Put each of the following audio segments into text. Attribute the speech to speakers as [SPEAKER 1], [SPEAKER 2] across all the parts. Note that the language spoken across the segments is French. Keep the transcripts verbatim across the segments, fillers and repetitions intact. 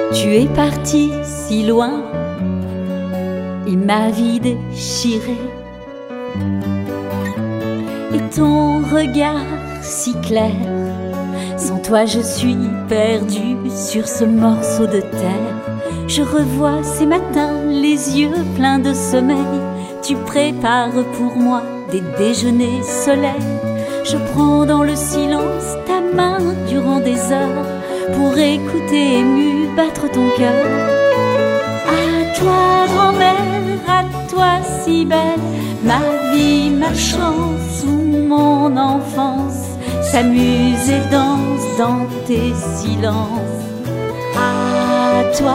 [SPEAKER 1] Tu es parti si loin et ma vie déchirée, et ton regard si clair. Sans toi je suis perdue sur ce morceau de terre. Je revois ces matins les yeux pleins de sommeil. Tu prépares pour moi des déjeuners soleil. Je prends dans le silence ta main durant des heures pour écouter ému battre ton cœur. À toi grand-mère, à toi si belle, ma vie, ma chance ou mon enfance s'amuse et danse dans tes silences. À toi,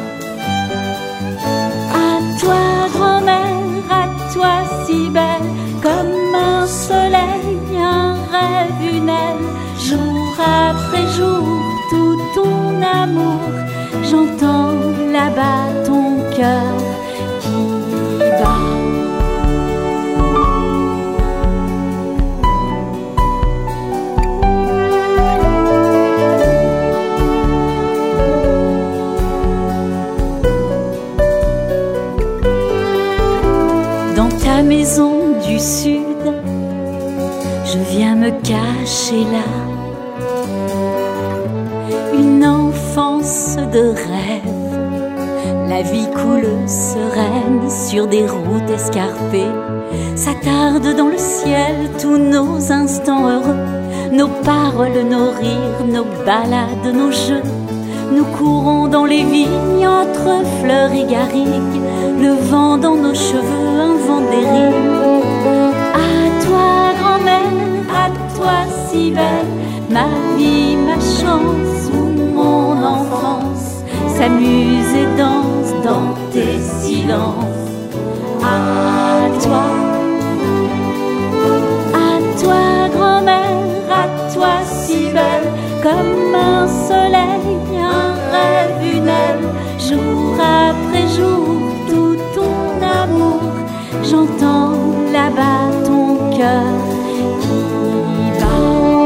[SPEAKER 1] à toi grand-mère, à toi si belle, comme un soleil, un rêve, une aile, jour après jour, tout ton amour, j'entends là-bas ton cœur qui bat. Dans ta maison du sud, je viens me cacher là. Une enfance de rêve, la vie coule sereine sur des routes escarpées. S'attardent dans le ciel tous nos instants heureux, nos paroles, nos rires, nos balades, nos jeux. Nous courons dans les vignes entre fleurs et garrigues, le vent dans nos cheveux invente des rimes. À toi grand-mère, à toi si belle, ma vie, ma chance ou mon enfance s'amuse et danse dans tes silences. À toi, à toi grand-mère, à toi si belle, comme un soleil, un rêve, une aile, jour après jour, tout ton amour, j'entends là-bas ton cœur qui bat.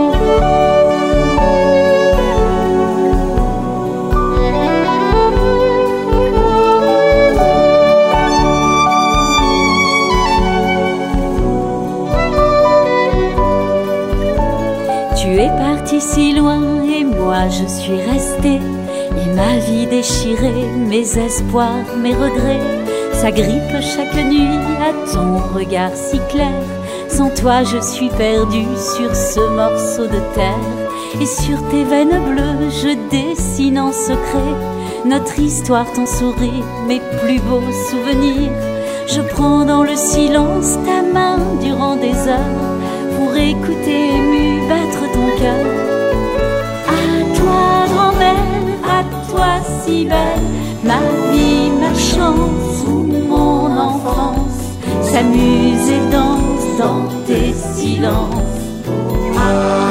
[SPEAKER 1] Tu es parti si loin et moi je suis restée, et ma vie déchirée, mes espoirs, mes regrets s'agrippent chaque nuit à ton regard si clair. Sans toi je suis perdue sur ce morceau de terre, et sur tes veines bleues je dessine en secret notre histoire, ton sourire, mes plus beaux souvenirs. Je prends dans le silence ta main durant des heures pour écouter ému battre ton cœur. À toi grand-mère, à toi si belle, ma vie, ma chance ou mon enfance s'amuse et danse dans tes silences. Ah.